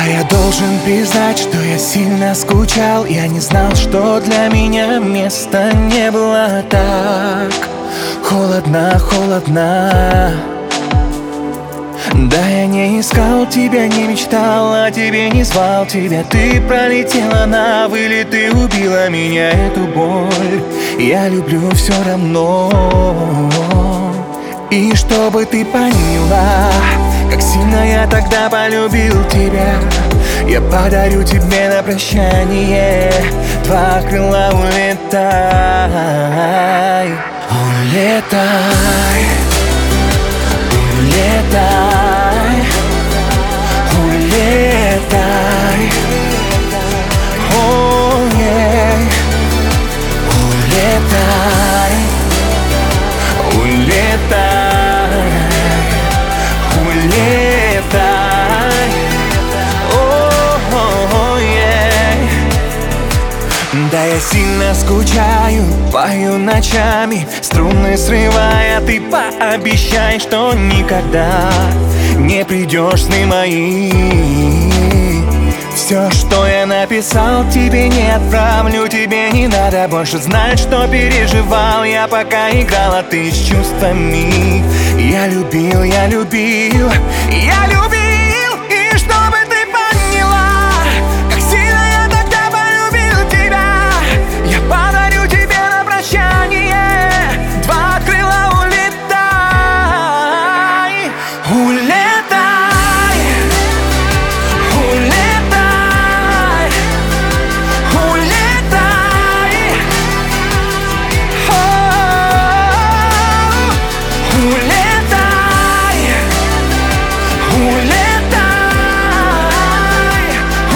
Да, я должен признать, что я сильно скучал. Я не знал, что для меня места не было так. Холодно, холодно. Да, я не искал тебя, не мечтал о тебе, не звал тебя. Ты пролетела на вылет, ты убила меня, эту боль я люблю все равно. И чтобы ты поняла, как сильно я тогда полюбил тебя, я подарю тебе на прощание два крыла. Улетай, улетай, улетай, улетай, oh, yeah. Улетай, улетай, улетай, oh, yeah. Да, я сильно скучаю, пою ночами, струны срывая. Ты пообещай, что никогда не придешь в сны мои. Все, что я написал, тебе не отправлю. Тебе не надо больше знать, что переживал я, пока играла ты с чувствами. Я любил, я любил, я любил. И чтобы ты поняла, как сильно я тогда полюбил тебя, я подарю тебе на прощание два крыла. Улетай, улетай, улетай, улетай, улетай, улетай,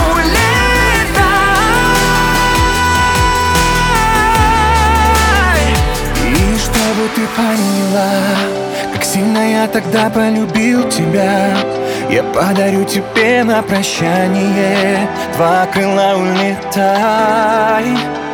улетай. И чтобы ты поняла, как сильно я тогда полюбил тебя, я подарю тебе на прощание два крыла. Улетай.